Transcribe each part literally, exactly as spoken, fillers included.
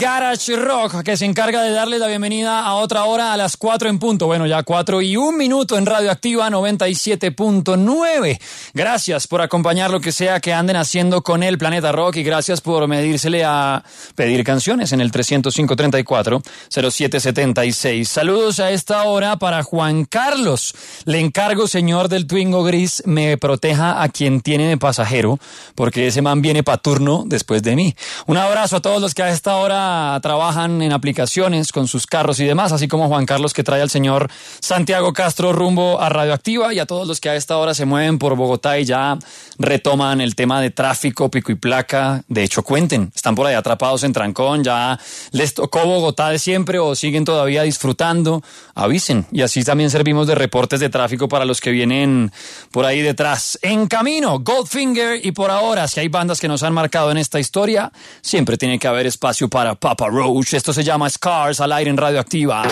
Garage Rock, que se encarga de darle la bienvenida a otra hora a las cuatro en punto. Bueno, ya cuatro y un minuto en Radioactiva noventa y siete punto nueve. Gracias por acompañar lo que sea que anden haciendo con el Planeta Rock y gracias por medírsele a pedir canciones en el tres cero cinco, treinta y cuatro, cero siete setenta y seis. Saludos a esta hora para Juan Carlos. Le encargo, señor del Twingo Gris, me proteja a quien tiene de pasajero, porque ese man viene pa' turno después de mí. Un abrazo a todos los que a esta hora trabajan en aplicaciones con sus carros y demás, así como Juan Carlos, que trae al señor Santiago Castro rumbo a Radioactiva, y a todos los que a esta hora se mueven por Bogotá y ya retoman el tema de tráfico, pico y placa. De hecho, cuenten, están por ahí atrapados en trancón, ya les tocó Bogotá de siempre o siguen todavía disfrutando, avisen, y así también servimos de reportes de tráfico para los que vienen por ahí detrás. En camino, Goldfinger, y por ahora, si hay bandas que nos han marcado en esta historia, siempre tiene que haber espacio para Papa Roach. Esto se llama Scars, al aire en Radioactiva.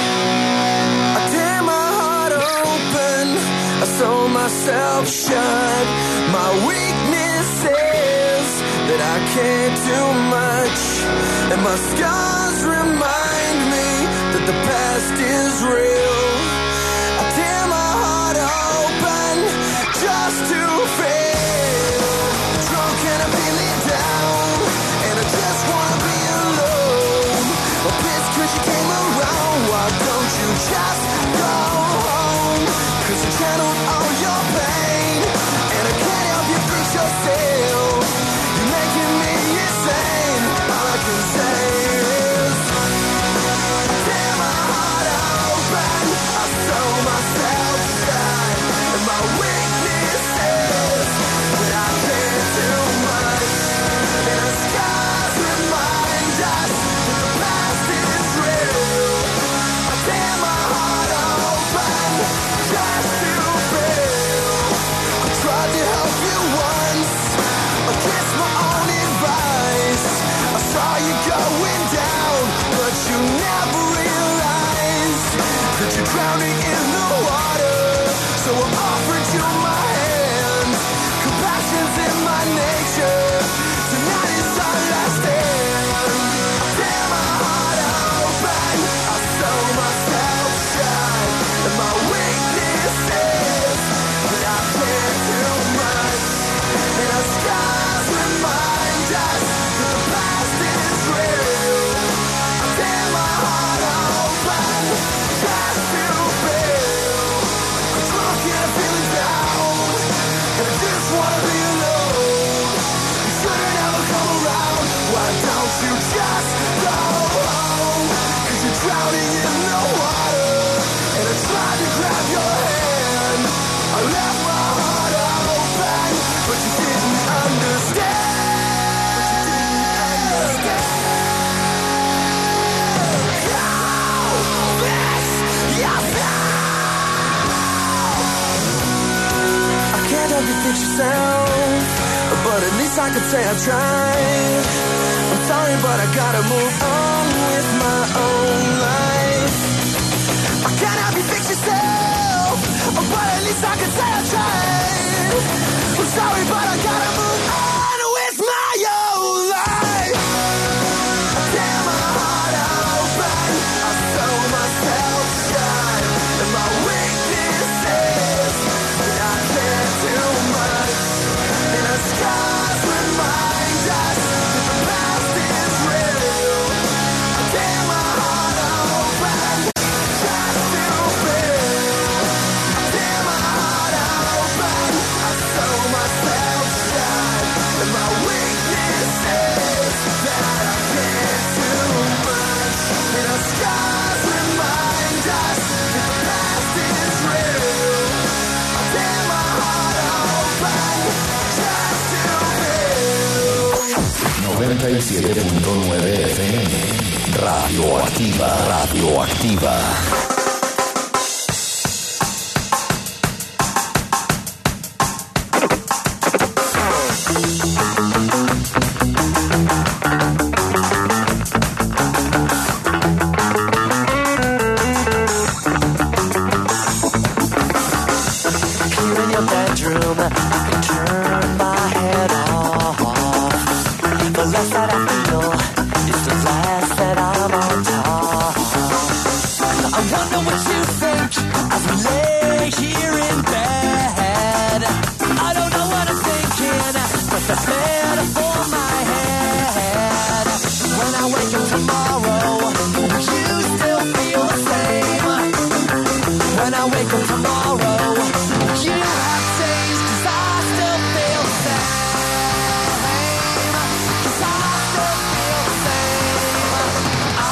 Myself shut. My weakness is that I can't do much, and my scars remind me that the past is real. I tear my heart open just to fail. Drunk and I'm feeling down, and I just wanna be alone. I'm pissed 'cause you came around. Why don't you just go home? 'Cause you channeled all your pain, and I can't help you fix yourself. You're making me insane. All I can say is, tear my heart open. I sew myself shut, and my weakness is that I can't do much. And the scars remind us that the past is real. I tear my heart open just to tried to help you once, against my own advice. I saw you going down, but you never realized that you're drowning in the water. So I offered you my hand. Compassion's in my nature. Tonight is our last stand. I tear my heart open, I sew myself shut, and my weakness is that I can't do much, and our scars remind us that the past is real. I tear my heart open just to feel. I'm drunk and I'm feeling down, and I just wanna be alone. You shouldn't ever come around. Why don't you just go home? 'Cause you're drowning in the water, and I tried to grab your hand. I left my heart open, but you didn't understand. But you didn't understand. Go fix yourself. I can't help you fix yourself, but at least I could say I tried. I'm sorry, but I gotta move on with my own life. I can't help you fix yourself, but at least I can say I tried. I'm sorry, but I gotta move on with my own life. I tear my heart open, I sew myself shut, and my weakness is that I can't do much, and our scars remind us that the past is real. I tear my heart open just to feel. I tear my heart open, I sew myself shut, and my weakness is that I can't do much, and our scars remind us that the past is real. I tear my heart open just to feel. noventa y siete punto nueve F M Radioactiva, Radioactiva. Here in your bedroom, I can turn my head off. The less that I feel is the less that I I wonder what you think as we lay here in bed. I don't know what I'm thinking, but that's better for my head. When I wake up tomorrow, will you still feel the same? When I wake up tomorrow, will you have changed? 'Cause I still feel the same. 'Cause I still feel the same. I,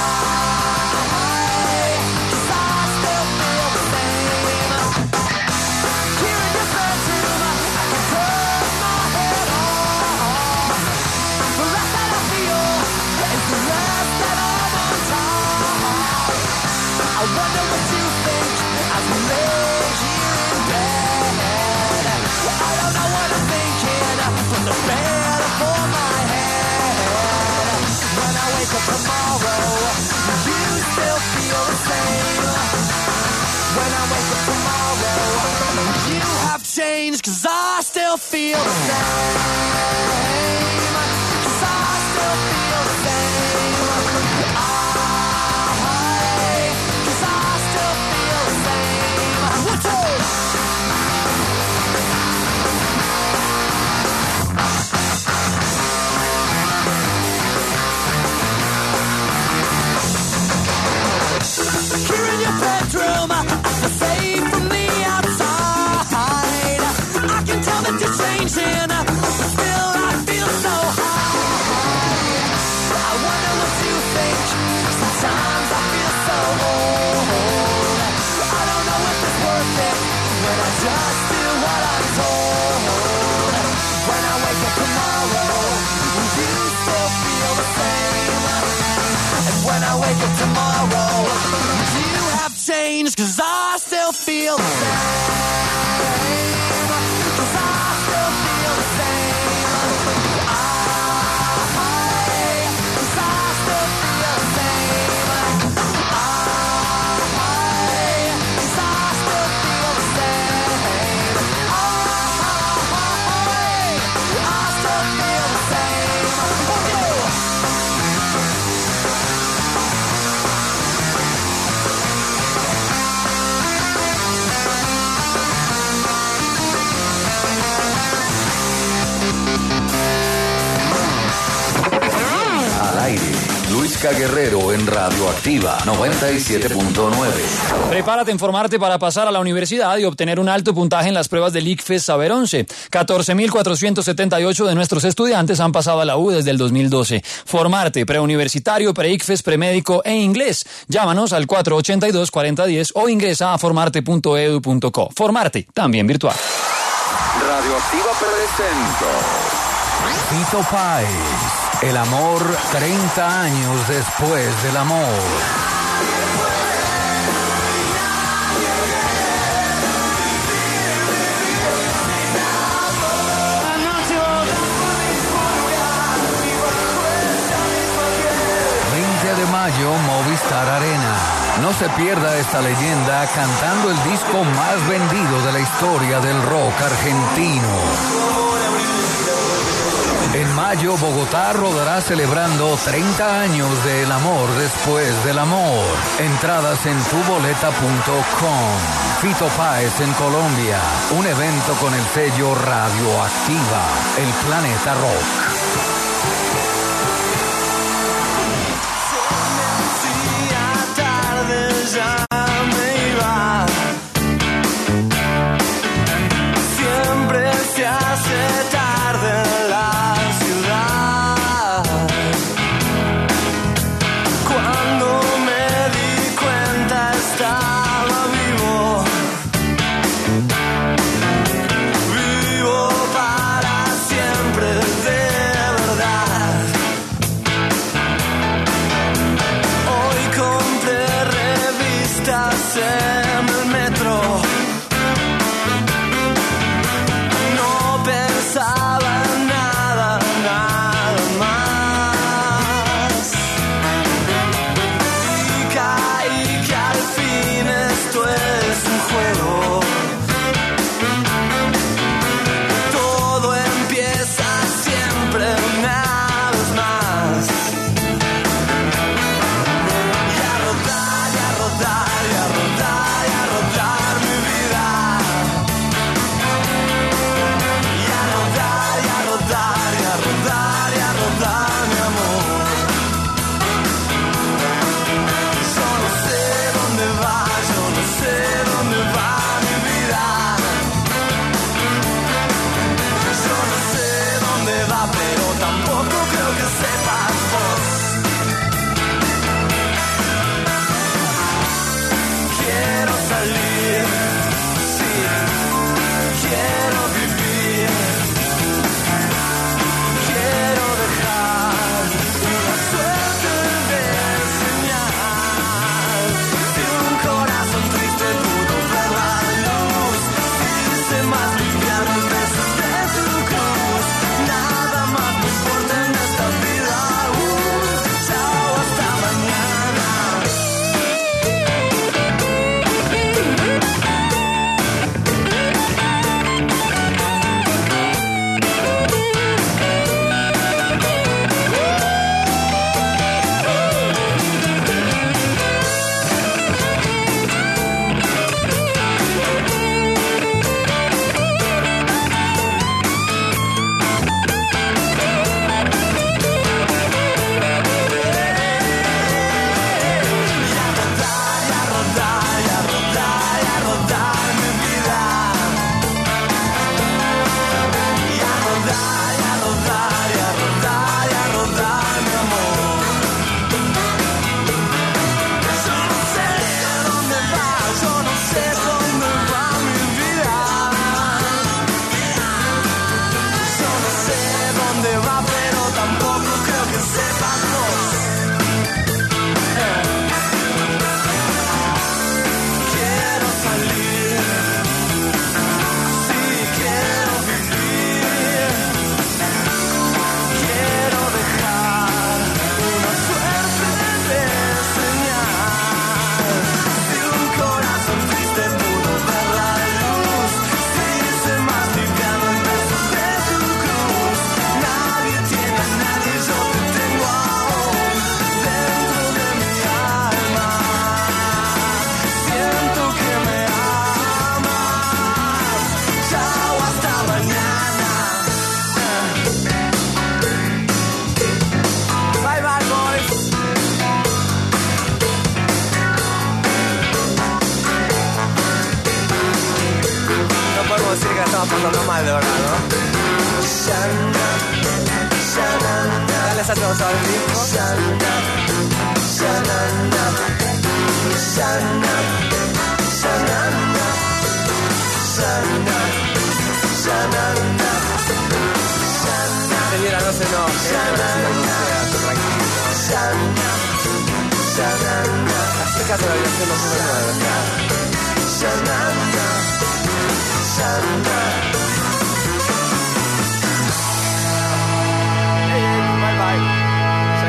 'cause I still feel the same. Here in your bedroom, I can turn my head on. The less that I feel is the less that I'm on top. I wonder what you think as we lay here in bed. I don't know what I'm thinking, but the better for my head. When I wake up tomorrow, you still feel the same. When I wake up tomorrow, you have changed, 'cause I still feel the same. 'Cause I still feel the same. I, 'cause I still feel the same. One, two. Here in your bedroom, I feel safe from the outside. I can tell that you're changing, but still I feel so high. I wonder what you think. Sometimes I feel so old. I don't know if it's worth it when I just do what I'm told. When I wake up tomorrow, will you still feel the same? And when I wake up tomorrow, you have changed, 'cause I still feel the same. 'Cause I still feel the same. I, 'cause I still feel the same. I, 'cause I still feel the same. I, I still feel the same. Okay. Al aire, Luisca Guerrero en Radioactiva noventa y siete punto nueve. Prepárate a informarte para pasar a la universidad y obtener un alto puntaje en las pruebas del ICFES Saber once. catorce mil cuatrocientos setenta y ocho de nuestros estudiantes han pasado a la U desde el dos mil doce. Formarte, preuniversitario, pre-ICFES, premédico e inglés. Llámanos al cuatro ochenta y dos, cuarenta diez o ingresa a formarte punto edu punto co. Formarte, también virtual. Radioactiva presenta Fito Páez, el amor treinta años después del amor. veinte de mayo, Movistar Arena. No se pierda esta leyenda cantando el disco más vendido de la historia del rock argentino. En mayo, Bogotá rodará celebrando treinta años del amor después del amor. Entradas en tuboleta punto com. Fito Páez en Colombia. Un evento con el sello Radioactiva, el planeta rock. Ya me iba. Siempre se hace tarde en la ciudad. Cuando me di cuenta estaba vivo. Vivo para siempre, de verdad. Hoy compré revistas en el metro. No pensaba en nada, nada más. Y caí que al fin esto es un juego. Todo empieza siempre una vez más. Y a rodar, y a rodar, y la estamos pasando mal, de verdad, ¿no? Dale esa cosa al disco. Señora, no se enoje, tranquilo. Hace caso a la dirección dos cero nueve. Hey, hey, bye bye. Se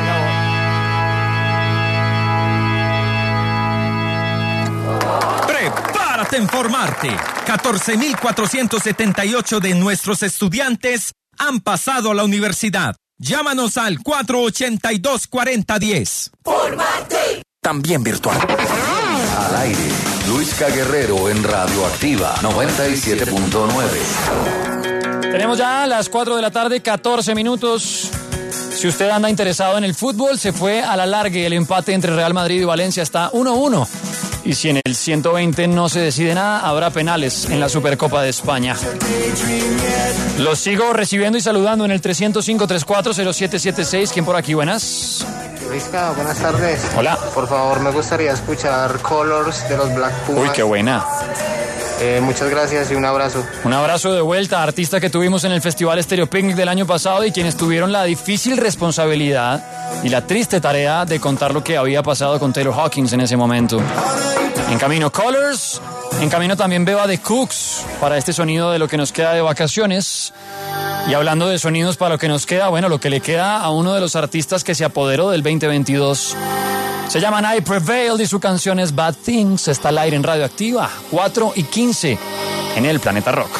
acabó. Prepárate a informarte. catorce mil cuatrocientos setenta y ocho de nuestros estudiantes han pasado a la universidad. Llámanos al cuatro ochenta y dos cuarenta diez. ¡Formarte! También virtual. Al aire, Luisca Guerrero en Radioactiva noventa y siete punto nueve. Tenemos ya las cuatro de la tarde, catorce minutos. Si usted anda interesado en el fútbol, se fue a la larga. El empate entre Real Madrid y Valencia está uno uno. Y si en el ciento veinte no se decide nada, habrá penales en la Supercopa de España. Los sigo recibiendo y saludando en el tres cero cinco, tres cuatro cero siete siete seis. ¿Quién por aquí? Buenas. Luisca, buenas tardes. Hola. Por favor, me gustaría escuchar Colors de los Black Pumas. Uy, qué buena. Eh, muchas gracias y un abrazo. Un abrazo de vuelta, artista que tuvimos en el Festival Stereo Picnic del año pasado y quienes tuvieron la difícil responsabilidad y la triste tarea de contar lo que había pasado con Taylor Hawkins en ese momento. En camino Colors, en camino también veo a The Cooks para este sonido de lo que nos queda de vacaciones. Y hablando de sonidos para lo que nos queda, bueno, lo que le queda a uno de los artistas que se apoderó del veinte veintidós. Se llaman I Prevailed y su canción es Bad Things. Está al aire en Radioactiva, cuatro y quince en el Planeta Rock.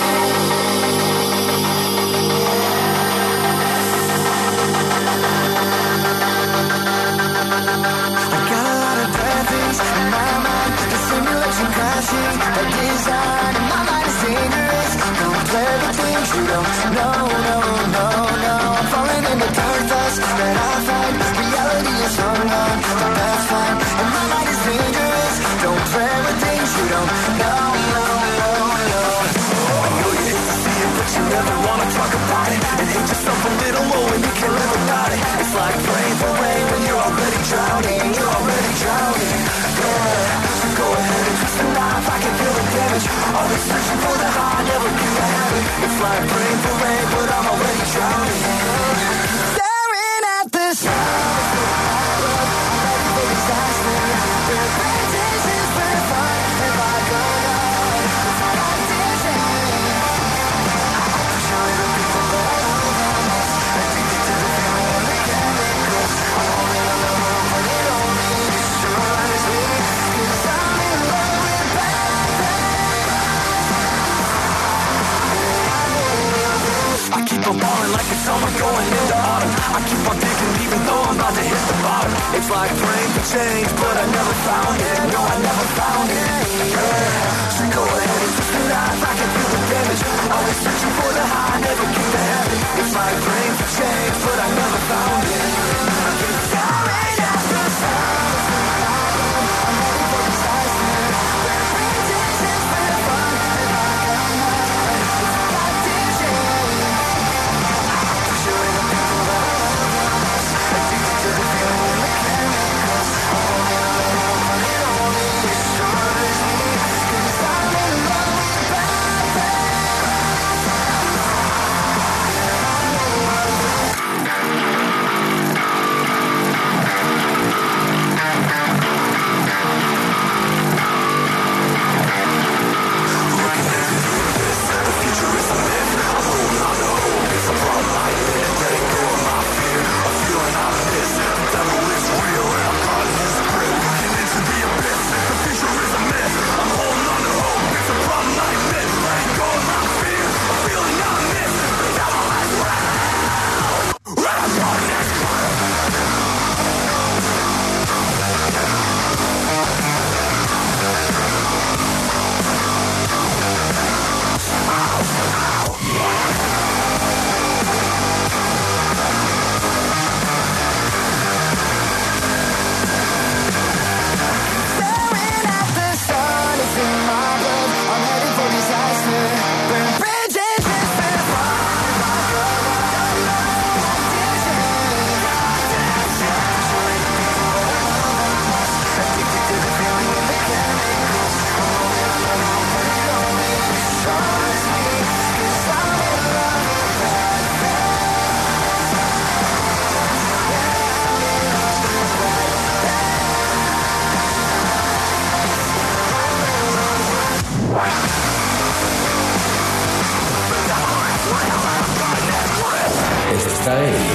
It's like praying for change, but I never found it. No, I never found it. Yeah. So go ahead and twist the knife. I can feel the damage. Always searching for the high, never get to heaven. It's like praying for change, but I never found it. I keep staring at the sun. I'm ready for disaster. Where pretend is for fun. And I come out, it's like dizzy. Pursuing the people that I love. Addicted to the feeling when the chemicals. I'm holding on, I'm holding on.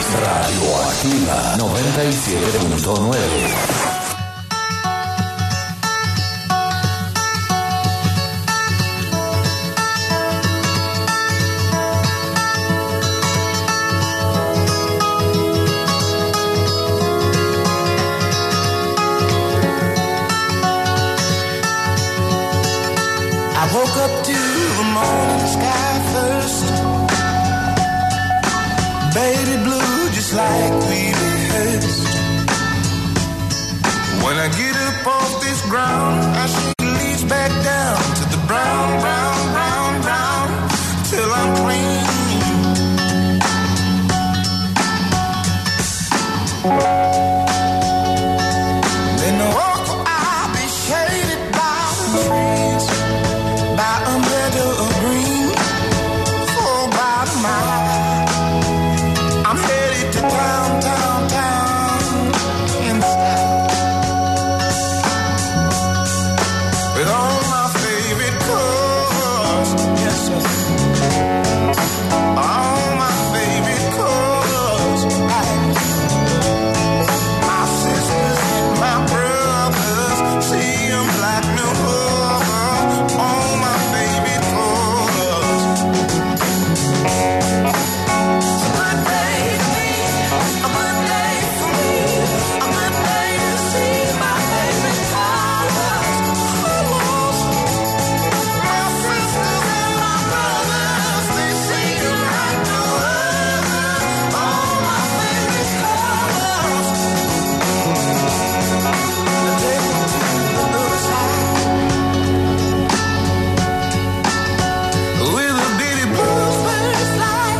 Radioactiva noventa y siete punto nueve. I woke up to the morning sky first, baby blue just like we rehearsed. When I get up off this ground, I shake the leaves back down to the brown, brown, brown, brown, till I'm clean. Then the walk I'll be shaded by the trees, by a meadow of green, for about a mile. I'm headed to town, town, town, inside, with all my favorite colors, yes sir, all my favorite colors, right. My sisters and my brothers, see 'em like no other, all my favorite colors. It's a good day for me, a good day for me, a good day to see my favorite colors. My sisters and my brothers, they see 'em like no other, all my favorite colors. Take it to the other side, with a bitty bluebird flight,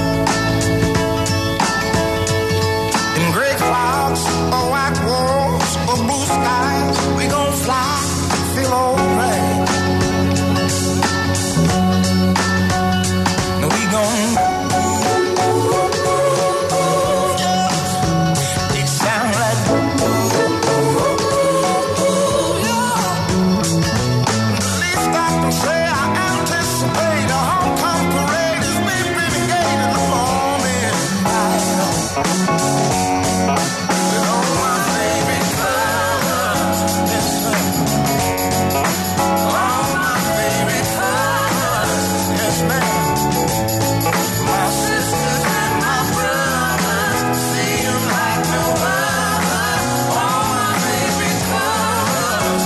in gray clouds or white walls or blue skies, we gon' fly, feel alright. We gon' they sound like at least I can say I anticipate a homecoming parade as we renegade in the morning light. With all my favorite colors, yes sir, all my favorite colors, yes ma'am. My sisters and my brothers, see 'em like no other, all my favorite colors.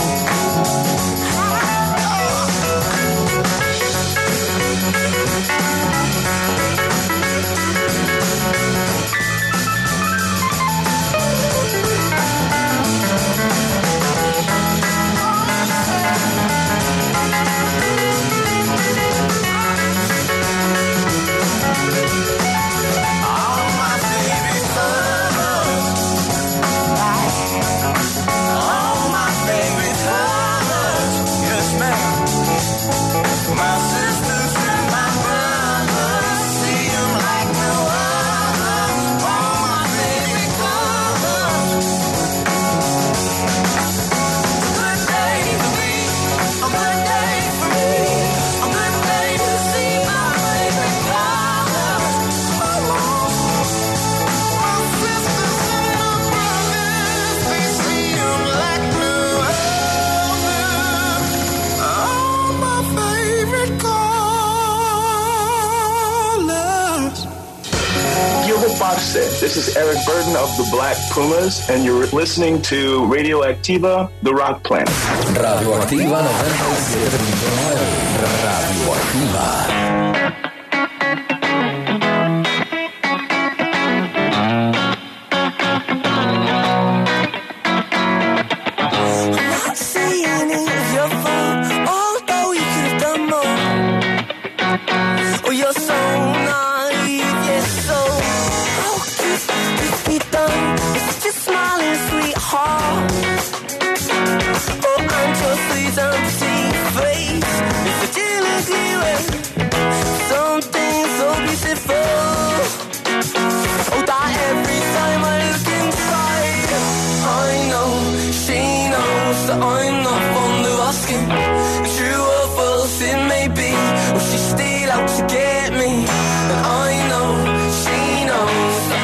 All my favorite colors, all my favorite colors, yes ma'am. My sisters and my brothers, see 'em like no other, all my favorite colors. A good day for me, a good day for me, a good day to see my favorite colors. My sisters and my brothers, they see 'em like no other, all my favorite colors. Yo, parce. This is Eric Burden of the Black Pumas, and you're listening to Radioactiva, the Rock Planet. Radioactiva noventa y siete punto nueve. Radioactiva. Not saying it was your fault, although you could have done more. Oh, you're so naive, yes, so how could this be done? It's just smiling, sweetheart. Oh, and your sweet empty face is fragility with something so beautiful. Oh, that every time I look inside, I know she knows that I'm not fond of asking. True or false it may be, or she's still out to get me. And I know she knows that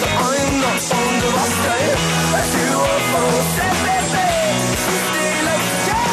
I'm not fond of asking. True or false, everything. Still like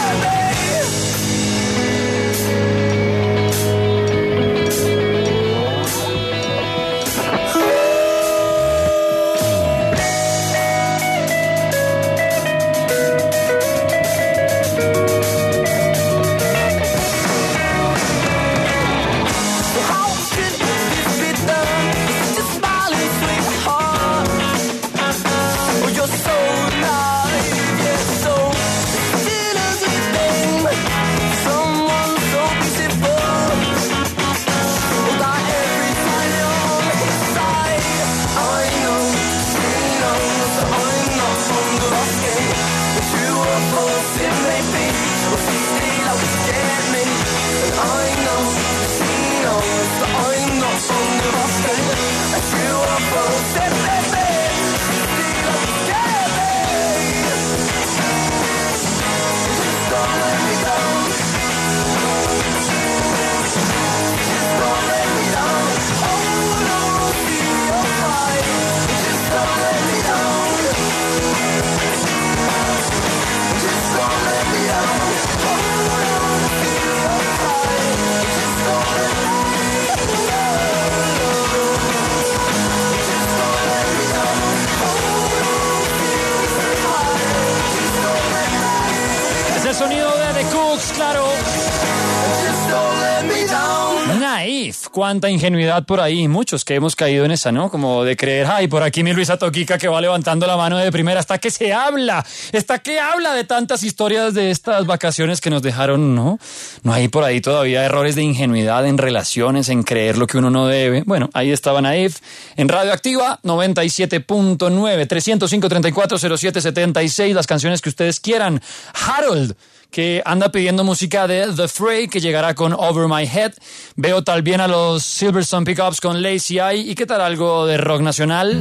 cuánta ingenuidad por ahí, muchos que hemos caído en esa, ¿no? Como de creer, ay, por aquí mi Luisa Toquica que va levantando la mano de primera, hasta que se habla, hasta que habla de tantas historias de estas vacaciones que nos dejaron, ¿no? No hay por ahí todavía errores de ingenuidad en relaciones, en creer lo que uno no debe. Bueno, ahí estaba Naif en Radio Activa noventa y siete punto nueve, tres cero cinco, tres cuatro cero siete siete seis, las canciones que ustedes quieran. Harold, que anda pidiendo música de The Fray, que llegará con Over My Head. Veo también a los Silverstone Pickups con Lazy Eye. ¿Y qué tal algo de rock nacional?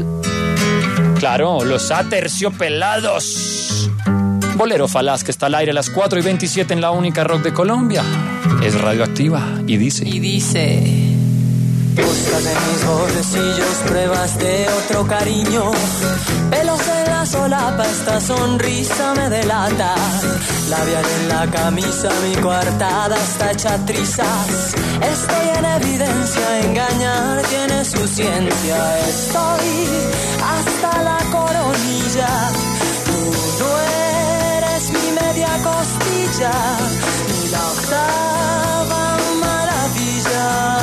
Claro, los Aterciopelados. Bolero Falaz, que está al aire a las cuatro y veintisiete en la única rock de Colombia. Es Radioactiva y dice... Y dice... Buscas en mis bolsillos pruebas de otro cariño. Pelos en la solapa, esta sonrisa me delata. Labial en la camisa, mi coartada está hecha trizas. Estoy en evidencia, engañar tiene su ciencia. Estoy hasta la coronilla. Tú no eres mi media costilla, ni la octava maravilla.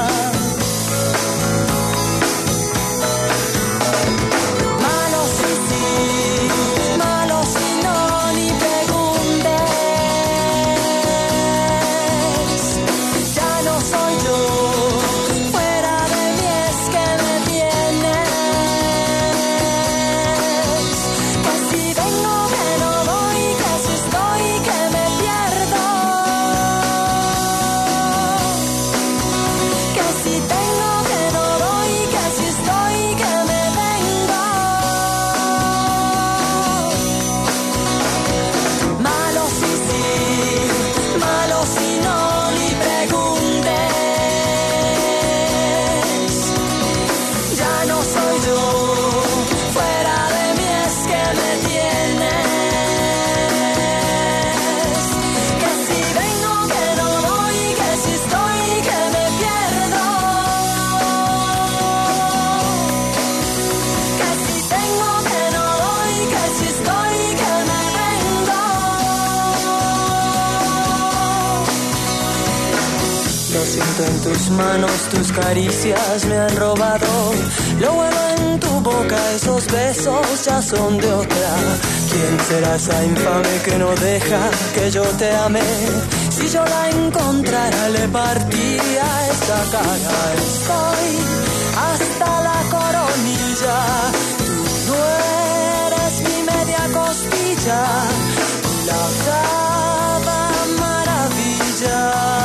En tus manos, tus caricias me han robado. Lo bueno en tu boca, esos besos ya son de otra. ¿Quién será esa infame que no deja que yo te ame? Si yo la encontrara, le partiría esa cara. Estoy hasta la coronilla. Tú no eres mi media costilla, la octava maravilla.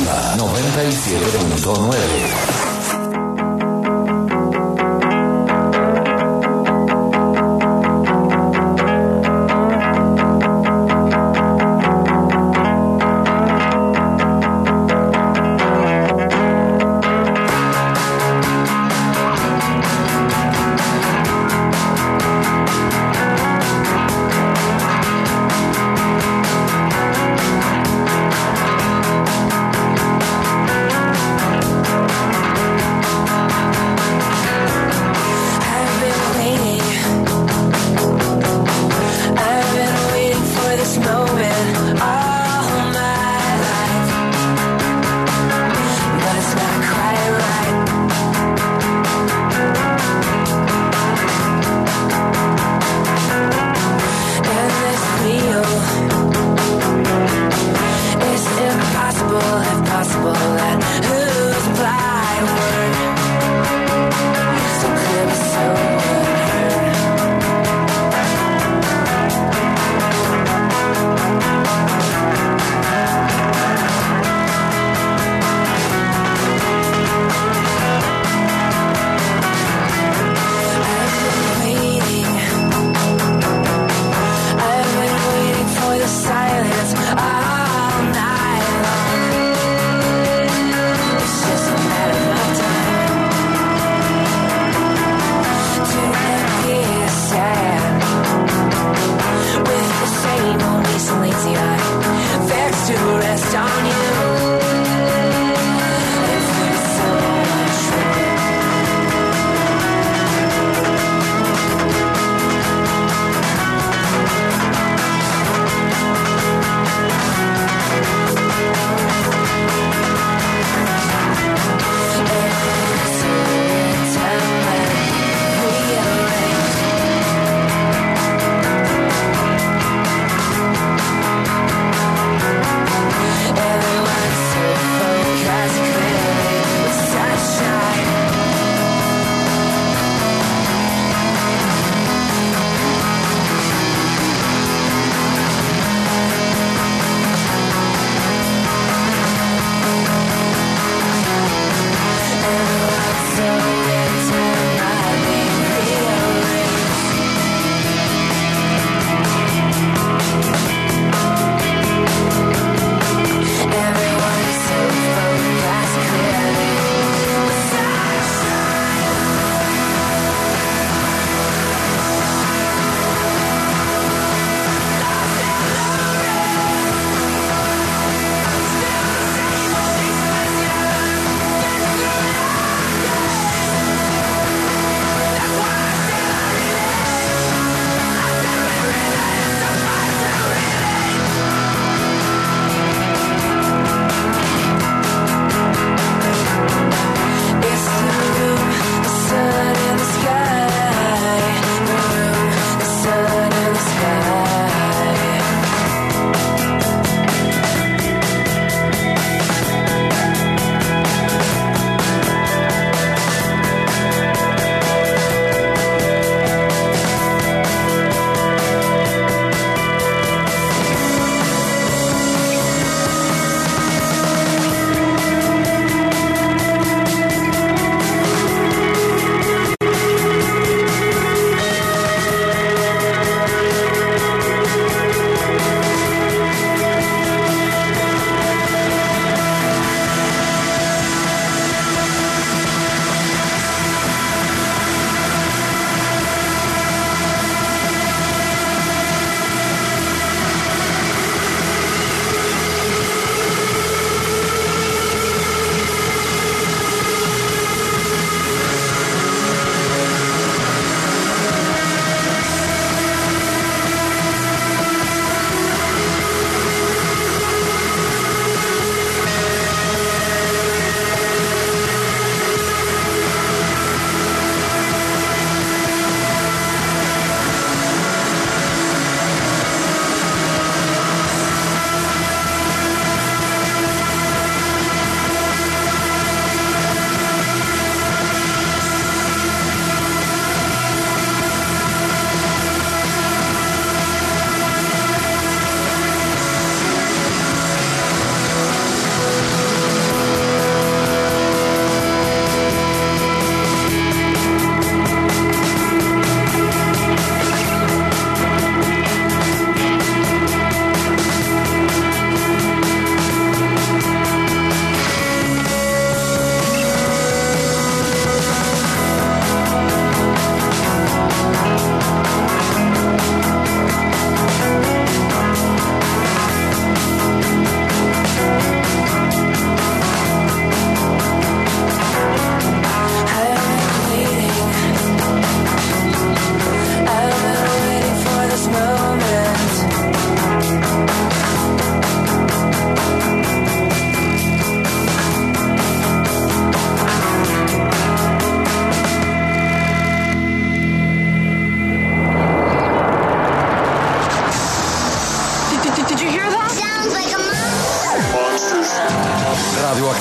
Radioactiva noventa y siete punto nueve.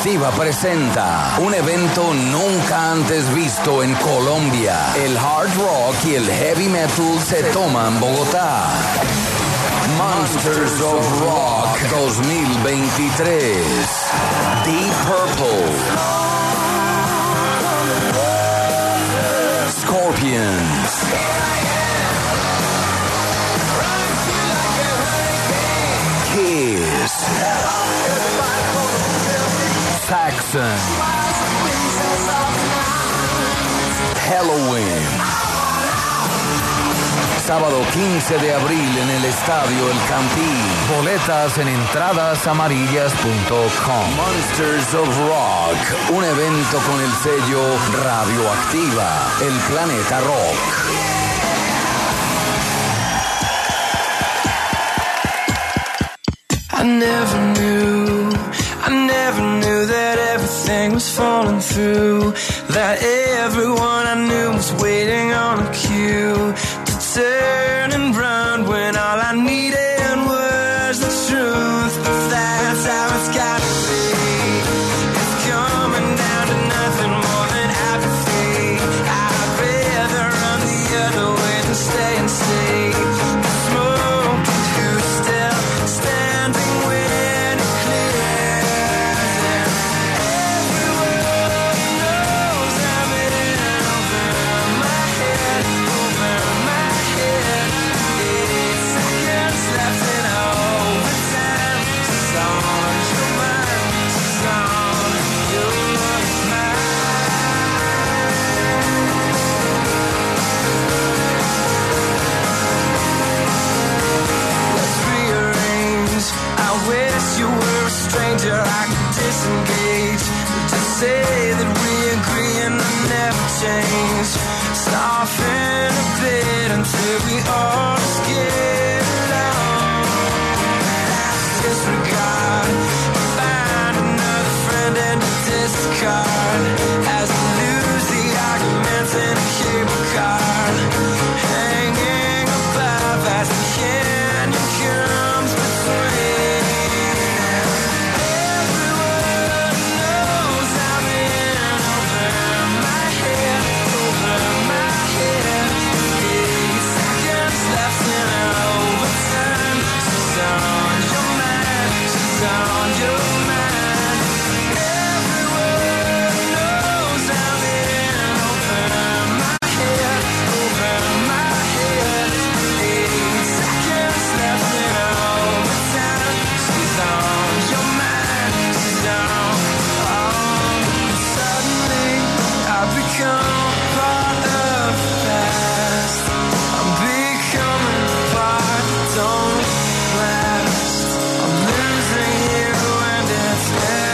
Activa presenta un evento nunca antes visto en Colombia. El hard rock y el heavy metal se toman Bogotá. Monsters of Rock dos mil veintitrés. Deep Purple, Scorpions, Kiss, Saxon, Halloween. Sábado quince de abril en el Estadio El Campín. Boletas en entradas amarillas punto com. Monsters of Rock, un evento con el sello Radioactiva, El Planeta Rock. I never knew, I never knew that everything was falling through, that everyone I knew was waiting on a cue to turn and run when all I needed was the truth. But that's how it's gotta be. It's coming down to nothing more than apathy. I'd rather run the other way than stay and see the smoke. Who's still standing when it clears? And everyone knows I'm in over my head, over my head. Eight seconds left in overtime. She's on your mind, she's on your mind. Let's rearrange. I wish you were a stranger I could disengage. Just say that we agree and I never change. Soften a bit until we all just get along. Disregard, find another friend and discard. As we lose the arguments in a cable car, hanging above as the canyon comes between. Everyone knows I'm in over my head, over my head. Eight seconds left in overtime. She's on your mind, she's on your mind. Everyone knows I'm in over my head, over my head. Eight seconds left in overtime. She's on your mind, she's on. Oh, suddenly I've become part of the past. I'm becoming part, don't last. I'm losing you and it's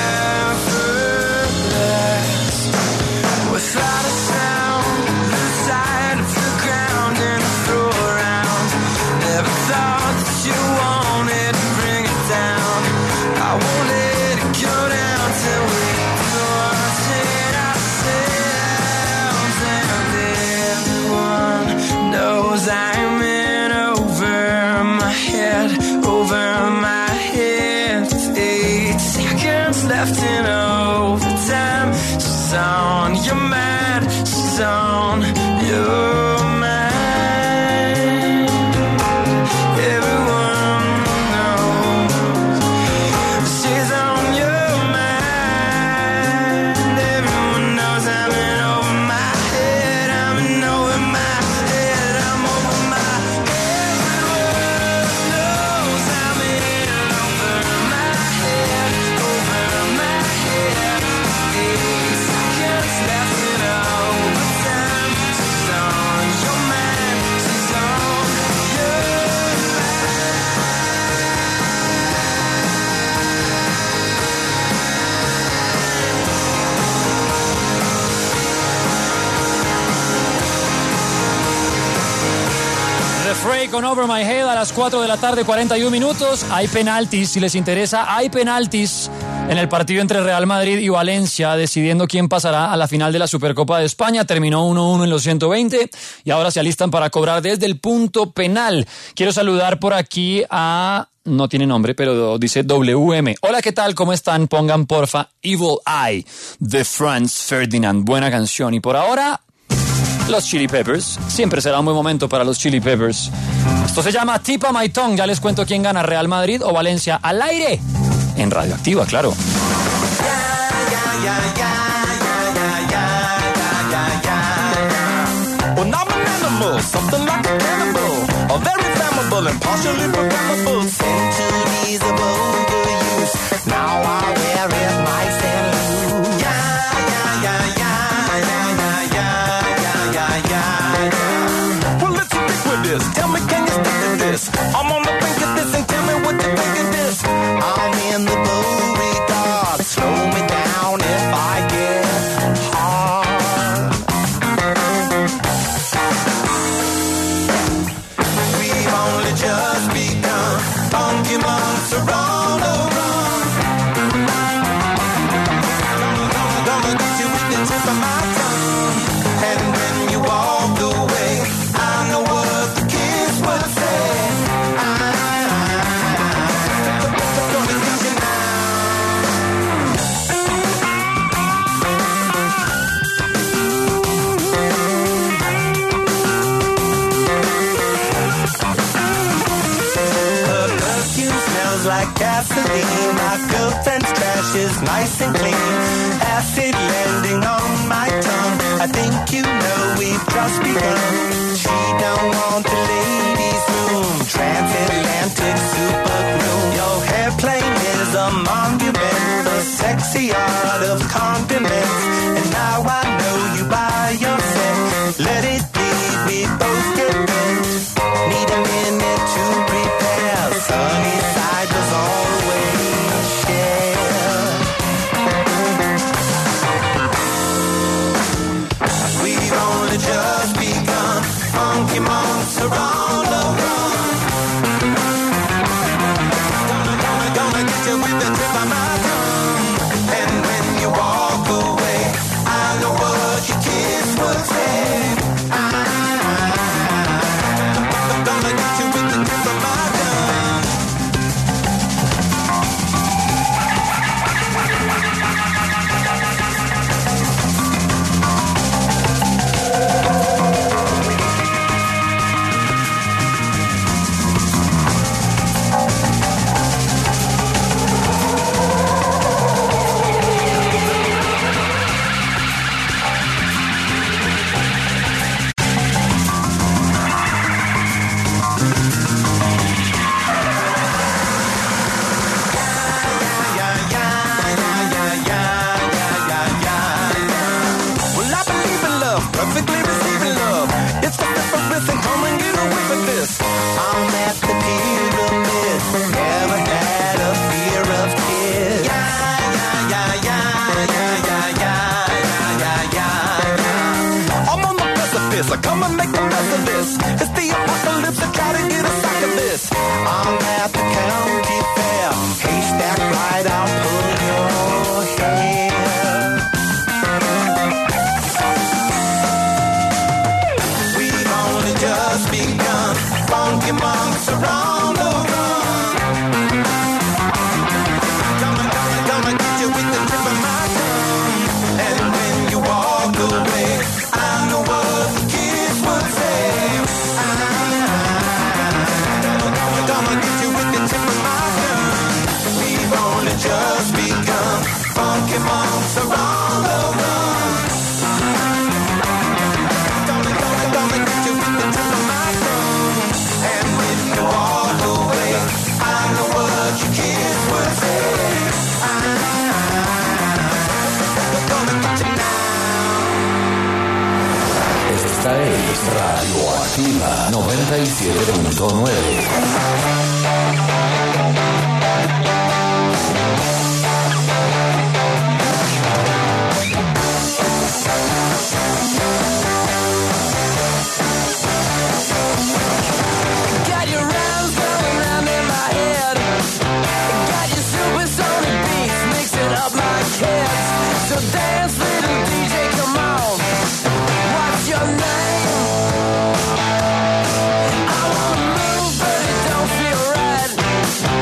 effortless. Without a sound, lose sight of the ground and throw around. Never thought that you wanted to bring it down. I won't let it go down till we thought it ourselves. And everyone knows I'm in over my head, over my head. With eight seconds left in overtime. She's on your mind, she's on your mind. Everyone knows she's on your mind. Everyone knows I'm in over my head. I'm in over my head. I'm over my. Everyone knows I'm in over my head, over my head. Eight seconds left in overtime. She's on your mind, she's on your mind. The Fray con Over My Head a las cuatro de la tarde, cuarenta y un minutos. Hay penaltis, si les interesa, hay penaltis en el partido entre Real Madrid y Valencia, decidiendo quién pasará a la final de la Supercopa de España. Terminó uno uno en los ciento veinte y ahora se alistan para cobrar desde el punto penal. Quiero saludar por aquí a no tiene nombre, pero dice W M. Hola, ¿qué tal? ¿Cómo están? Pongan, porfa, Evil Eye de Franz Ferdinand. Buena canción. Y por ahora, los Chili Peppers. Siempre será un buen momento para los Chili Peppers. Esto se llama Tip of My Tongue. Ya les cuento quién gana, Real Madrid o Valencia, al aire. En Radioactiva, claro. Well, I'm an animal, something like a cannibal, a very flammable and partially programmable. Centuries of overuse, now I wear it nice and loose. Yeah, yeah, yeah, yeah, yeah, yeah, yeah, yeah, yeah. Well, let's stick with this. Tell me, can you stick to this? I'm on the brink of this, and tell me what you think of this. I'm in the Beauregard. Slow me down if I get hard. Just begun, funky monks are on a run. Gonna, gonna get you with the tip of my tongue. And when you walk away, I know what the kids would say. I, I, I, gonna get you now. Like gasoline, my girlfriend's trash is nice and clean. Acid landing on my tongue. I think you know we've just begun. She don't want the ladies' room. Transatlantic super glue. Your airplane is a monument, the sexy art of condiments. And now I know you by yourself. Let it be, we both get bent. Need a minute to prepare. Sunny side was always shared. We've only just begun. Funky monks are on the run. Gonna, gonna, gonna get you with the tip of my tongue. And when you walk away, I know what your kids would say. I'm gonna get you with the tip of my tongue. Perfectly receiving love. It's the difference and come and get away with this. I'm at the pyramid. Never had a fear of kids. Yeah, yeah, yeah, yeah, yeah, yeah, yeah, yeah, yeah, yeah. I'm on the precipice. I come and make the mess of this. It's the apocalypse. I try to get a sack of this. I'm at the county fair. Haystack right, I'll pull your hair. Just begun, funky monks are on the run. Gonna, gonna, gonna get you with the tip of my tongue. And when you walk away, I know what the kids would say. Gonna, gonna, gonna get you with the tip of my tongue. We've only just begun, funky monks are on the run. Gonna, gonna, gonna get you with the tip of my tongue. And when you walk away, I know what your kids would say. I'm gonna get you now. Esta es Radioactiva noventa y siete punto nueve. Got your rounds going round in my head. Got your supersonic beats mixing up my kids. So dance, little D J, come on. What's your name? I wanna move, but it don't feel right.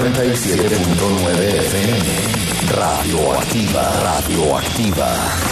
noventa y siete punto nueve F M. Radioactiva, radioactiva.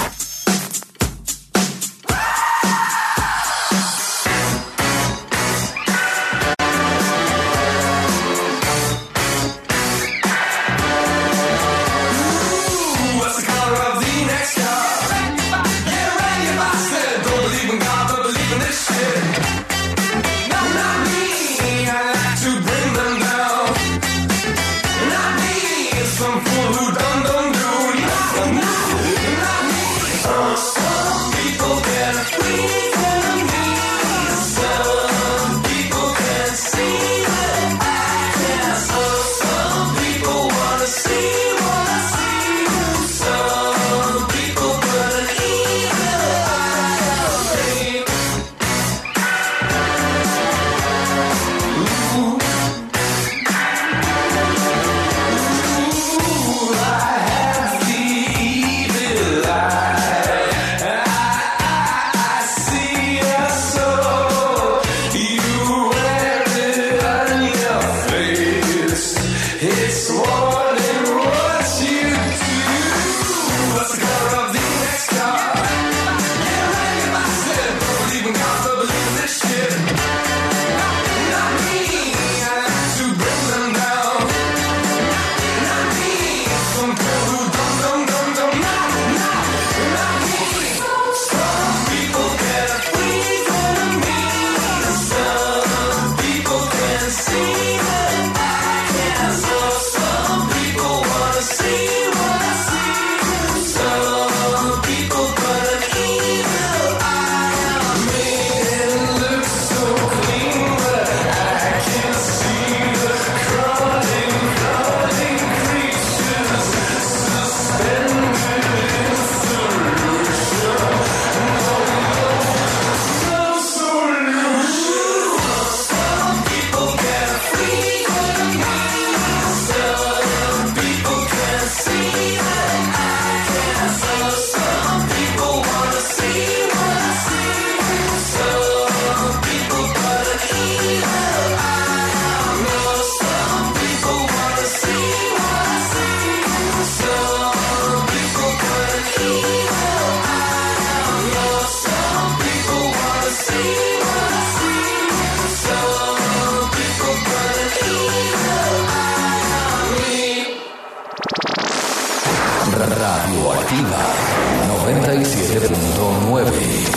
Radioactiva noventa y siete punto nueve.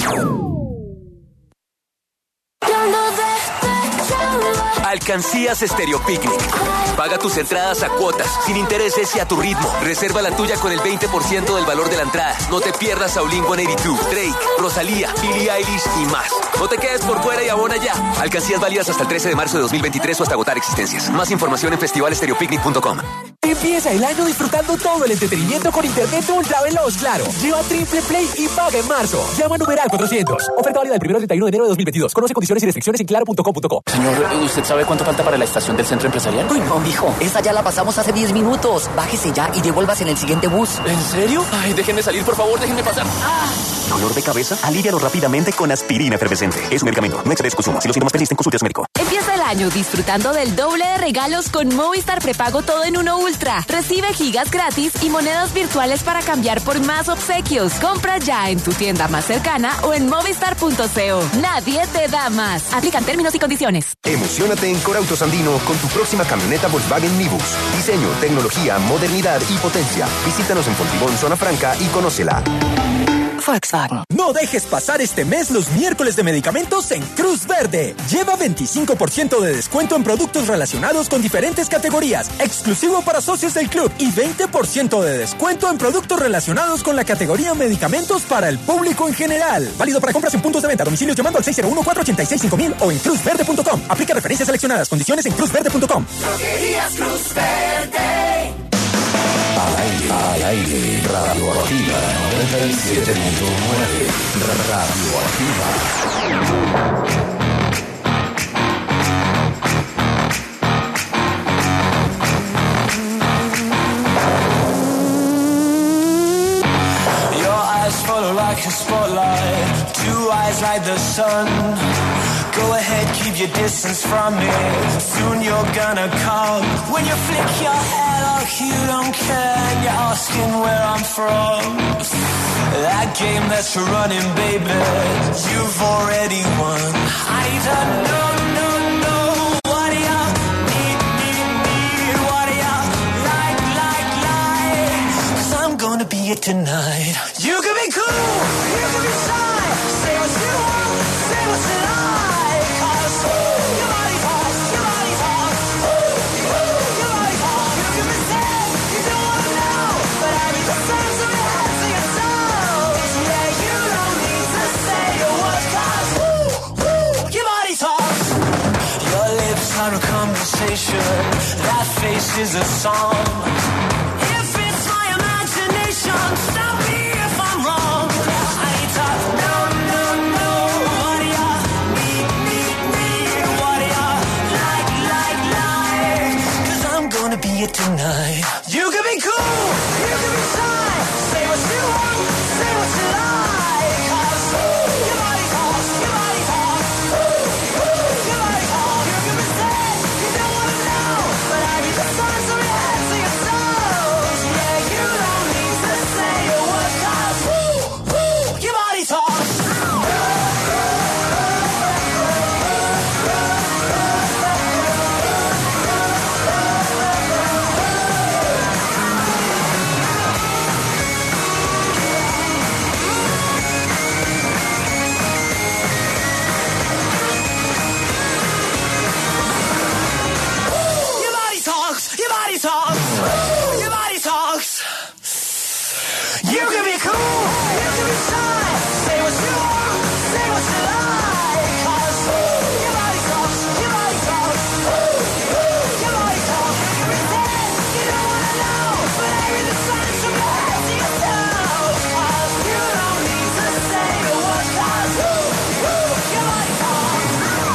Alcancías Stereo Picnic. Paga tus entradas a cuotas, sin intereses y a tu ritmo. Reserva la tuya con el veinte por ciento del valor de la entrada. No te pierdas a Blink ciento ochenta y dos, Drake, Rosalía, Billie Eilish y más. No te quedes por fuera y abona ya. Alcancías válidas hasta el trece de marzo de dos mil veintitrés o hasta agotar existencias. Más información en festival stereo picnic punto com. Empieza el año disfrutando todo el entretenimiento con internet ultra veloz Claro. Lleva triple play y paga en marzo. Llama a numeral cuatrocientos. Oferta válida del primero al treinta y uno de enero de dos mil veintidós. Conoce condiciones y restricciones en claro punto com punto co. Señor, ¿usted sabe cuánto falta para la estación del centro empresarial? Uy, no, mijo. Esa ya la pasamos hace diez minutos. Bájese ya y devuélvase en el siguiente bus. ¿En serio? Ay, déjenme salir, por favor, déjenme pasar. ¡Ah! ¿Dolor de cabeza? Alívialo rápidamente con aspirina efervescente. Es un medicamento. No excedes consumo. Si los síntomas persisten, consulte a su médico. Empieza el año disfrutando del doble de regalos con Movistar Prepago Todo en Uno Ultra. Recibe gigas gratis y monedas virtuales para cambiar por más obsequios. Compra ya en tu tienda más cercana o en movistar punto co. Nadie te da más. Aplican términos y condiciones. Emociónate en Corautos Andino con tu próxima camioneta Volkswagen Nibus. Diseño, tecnología, modernidad y potencia. Visítanos en Fontibón, Zona Franca y conócela. Volkswagen. No dejes pasar este mes los miércoles de medicamentos en Cruz Verde. Lleva veinticinco por ciento de descuento en productos relacionados con diferentes categorías, exclusivo para socios del club, y veinte por ciento de descuento en productos relacionados con la categoría medicamentos para el público en general. Válido para compras en puntos de venta, domicilios llamando al seis cero uno, cuatro ocho seis, cinco mil o en cruz verde punto com. Aplica referencias seleccionadas, condiciones en cruz verde punto com. Droguerías Cruz Verde. Al aire, al aire, Radioactiva noventa y siete punto nueve. Radioactiva. Your eyes follow like a spotlight, two eyes like the sun. Go ahead, keep your distance from me. Soon you're gonna call. When you flick your hair like you don't care, and you're asking where I'm from. That game that you're running, baby, you've already won. I don't know, no, no. What do you need, need, need? What do you like, like, like? 'Cause I'm gonna be it tonight. You can be cool, you can be shy. Say what you want, say what you like. 'Cause your body talks, your body talks. Your body talks. You can be sad, you don't wanna know, but I mean the sense of your head to your toes. Yeah, you don't need to say a word. 'Cause your body talks. Your lips are a conversation. That face is a song. If it's my imagination, stop me if I'm wrong. I ain't talk, no, no, no. What do ya need, need, need? What do ya like, like, like? 'Cause I'm gonna be it tonight. You can be cool, you can be shy. Say what you want, say what you like. 'Cause your body talks, your body talks. Your body talks. You can be sad, you don't wanna know, but I read the signs of your head to your toes. Yeah, you don't need to say a word. 'Cause your body talks. Your body talks, your body talks, your body talks. You can be cool, you can be shy. Say what you want, say what you like. 'Cause your body talks, your body talks. Your body talks. You can be sad, you don't wanna know, but I read the signs from your head to your toes. 'Cause you don't need to say a word. 'Cause your body talks.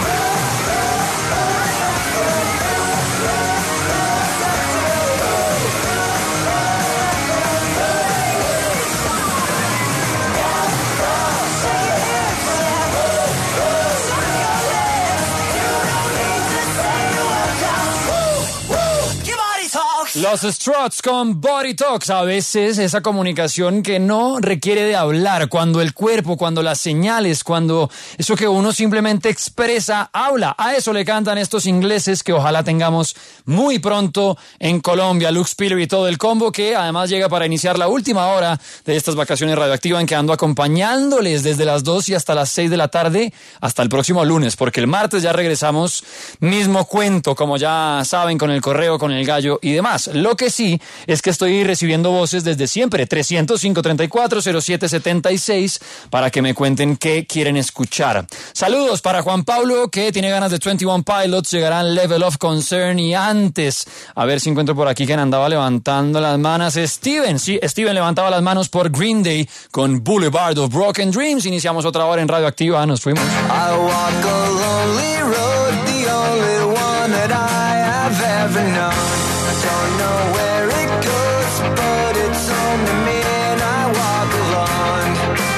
Los Struts con Body Talks. A veces esa comunicación que no requiere de hablar, cuando el cuerpo, cuando las señales, cuando eso que uno simplemente expresa, habla. A eso le cantan estos ingleses que ojalá tengamos muy pronto en Colombia. Luke Spiller y todo el combo, que además llega para iniciar la última hora de estas vacaciones radioactivas, en que ando acompañándoles desde las dos y hasta las seis de la tarde hasta el próximo lunes, porque el martes ya regresamos, mismo cuento, como ya saben, con el correo, con el gallo y demás. Lo que sí es que estoy recibiendo voces desde siempre, trescientos cinco treinta y cuatro cero siete setenta y seis, para que me cuenten qué quieren escuchar. Saludos para Juan Pablo, que tiene ganas de veintiuno Pilots, llegarán Level of Concern, y antes, a ver si encuentro por aquí quien andaba levantando las manos. Steven, sí, Steven levantaba las manos por Green Day con Boulevard of Broken Dreams. Iniciamos otra hora en Radioactiva, nos fuimos. I walk a lonely road, the only one that I have ever known. Don't know where it goes, but it's home to me, and I walk alone.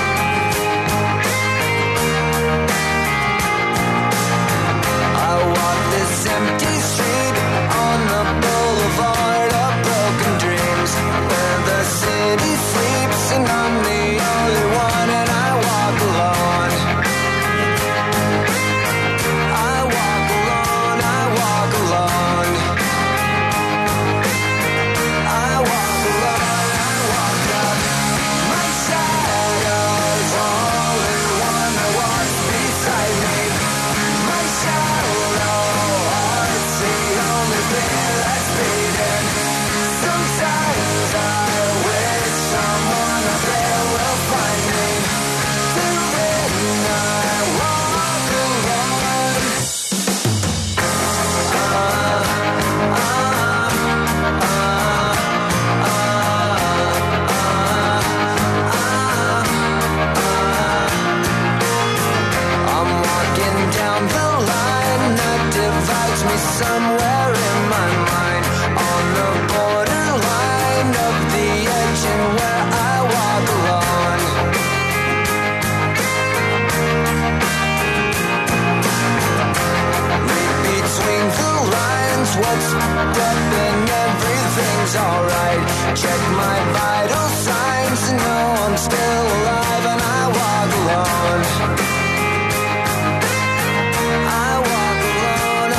I walk this empty street on the boulevard of broken dreams, where the city sleeps and I'm the only one, and I walk alone. I walk what's prepping, everything's alright. Check my vital signs, no, I'm still alive.